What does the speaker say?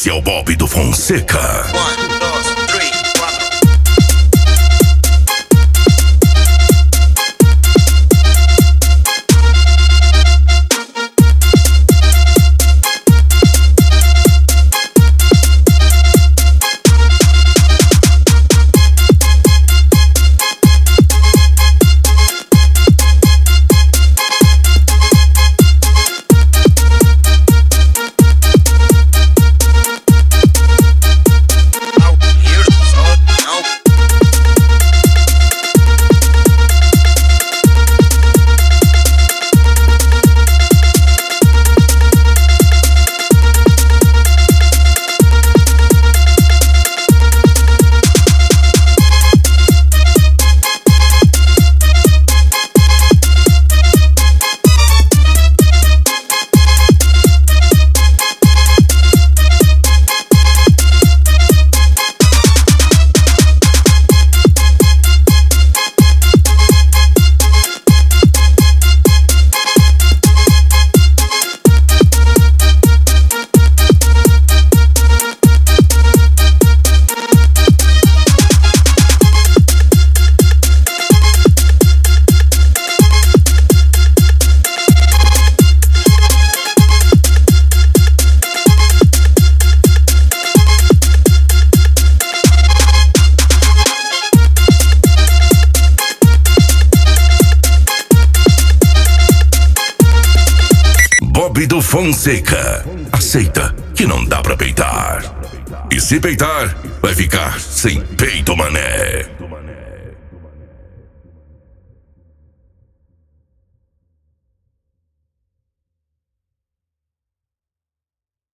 Esse é o Bob do Fonseca. 1, 2, 3, 4. Bob do Fonseca. Aceita que não dá pra peitar. E se peitar, vai ficar sem peito, mané.